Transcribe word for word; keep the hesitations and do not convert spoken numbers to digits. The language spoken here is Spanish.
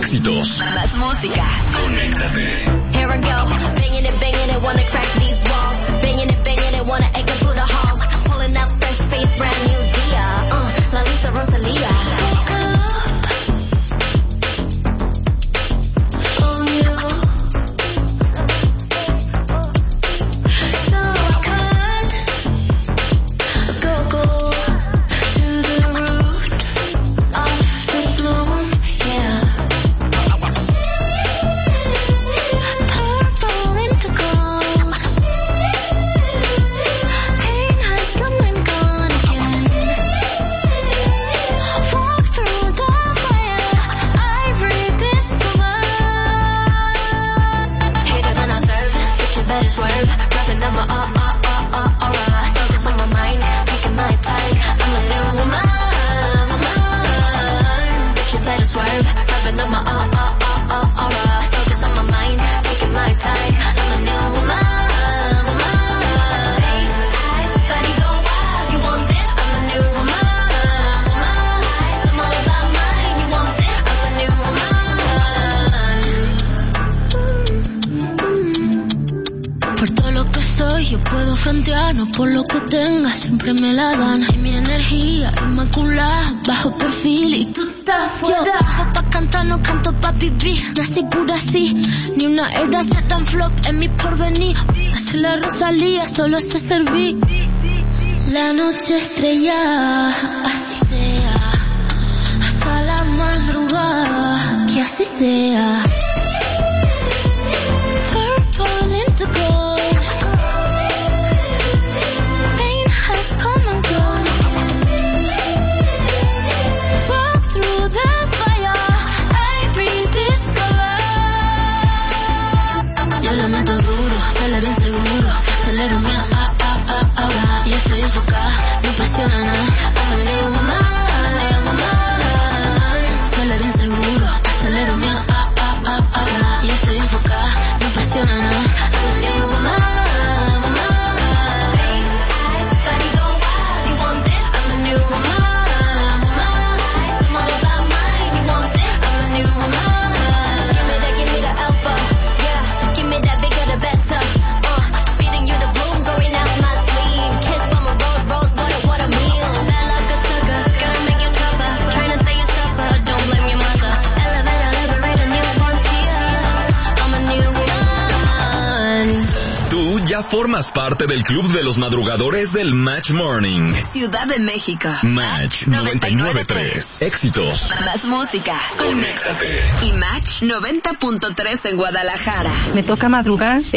éxitos. Más música. Conéctate. Here I go, banging it, banging it, wanna crack these walls. Banging it, banging it, wanna echo through the halls. Pulling up fresh face, brand new Dia. Uh, La Lisa Rosalia. No por lo que tenga, siempre me la dan. Y mi energía inmaculada, bajo perfil y tú estás fuera. Yo vivo pa' cantar, no canto pa' vivir. Nací pura así, ni una era se tan flop en mi porvenir. Hace la Rosalía, solo sé servir. La noche estrella, así sea. Hasta la madrugada, que así sea. Purple into gold. Bien seguro, acelero mi ah, ah, ah, ahora. Y estoy enfocada, no presiona nada. I'm a new woman, suele bien seguro, acelero mi ah, ah, ah, ahora. Y estoy enfocada, no presiona nada. I'm a new woman. Ya formas parte del club de los madrugadores del Match Morning. Ciudad de México. Match noventa y nueve punto tres. Éxitos. Más música. Conéctate. Y Match noventa punto tres en Guadalajara. Me toca madrugar.